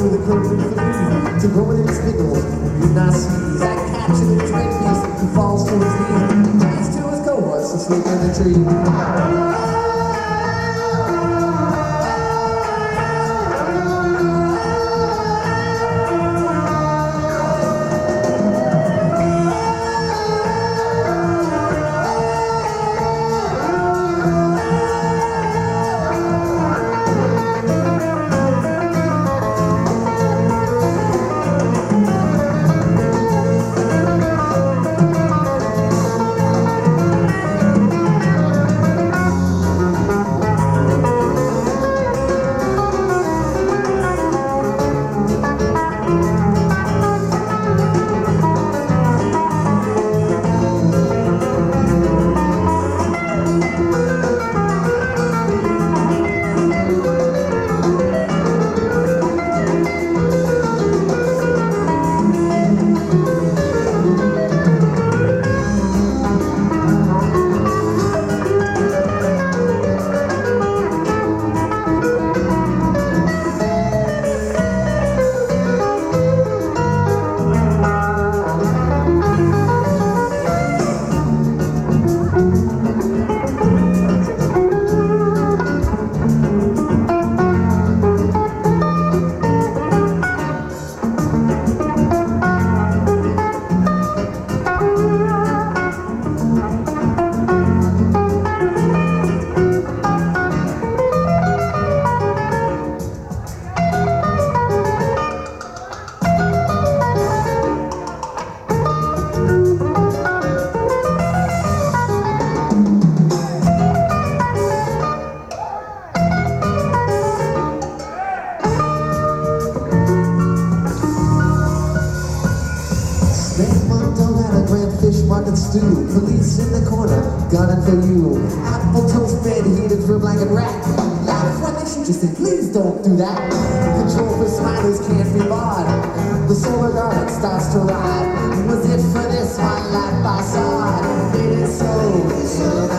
with a curve and fleas to grow in his middle. You not sneeze. I catch him in dreams. He falls to his knees. Tries to his cohorts to sleep in the tree. Market stew, police in the corner, gunning for you. Apple toast bed heated for a blanket rack. Laugh when they shoot you, say please don't do that. Control for smileys can't be bought. The solar garden starts to ride. Was it for this one life I saw? Did it so?